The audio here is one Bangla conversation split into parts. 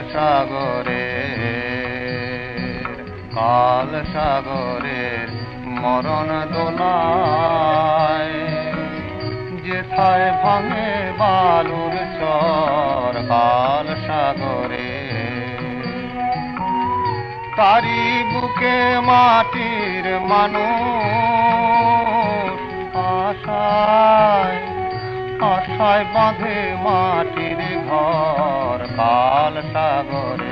সাগরের মরণ দোলায় যেথায় ভাঙে বালুর চর কাল সাগরে তারি বুকে মাটির মানুষ আশায় আশায় বাঁধে মাটির ঘর কাল সাগরে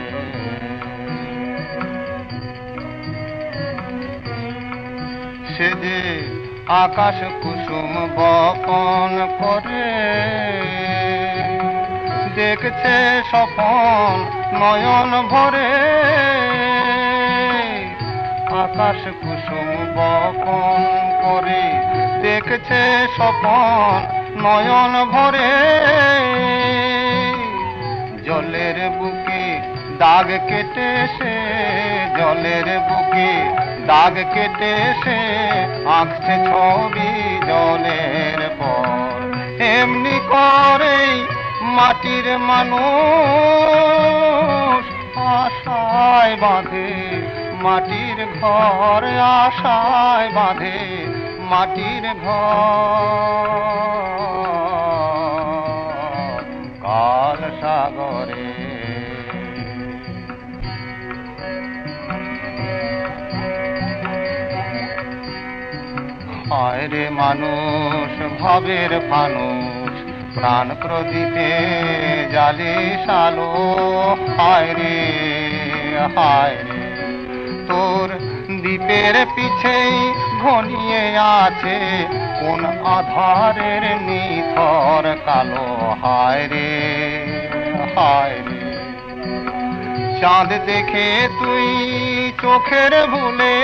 সে যে আকাশ কুসুম বপন করে দেখছে স্বপন নয়ন ভরে আকাশ কুসুম বপন করে দেখছে স্বপন নয়ন ভরে জলের বুকে দাগ কেটে সে জলের বুকে দাগ কেটে সে আঁকছে ছবি জলের পর এমনি করে মাটির মানুষ আশায় বাঁধে মাটির ঘর আশায় বাঁধে মাটির ঘর কাল সাগরে হায় রে মানুষ ভবের ফানুষ প্রাণ প্রদীপে জালে সালো হায় রে তোর দ্বীপের পিছেই ঘনিয়ে আছে কোন আধারের নিথর কালো হায় রে চাঁদ দেখে তুই চোখের ভুলে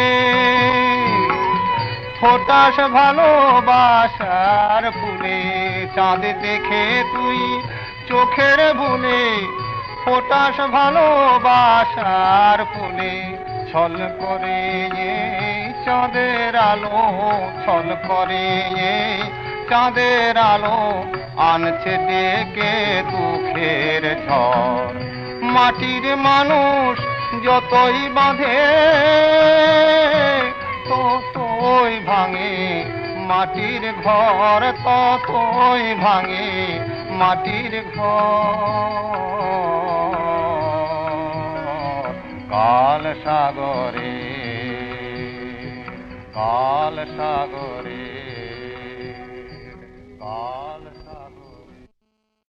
ফোটাস ভালোবাসার ফুলে চাঁদ দেখে তুই চোখের ভুলে ফোটাস ভালোবাসার ফুলে ছল করে চাঁদের আলো ছল করে চাঁদের আলো আনছে ডেকে দুঃখের ঝড় মাটির মানুষ যতই বাঁধে ততই ভাঙে মাটির ঘর ততই ভাঙে মাটির ঘর কাল সাগরে কাল সাগরে কাল সাগরে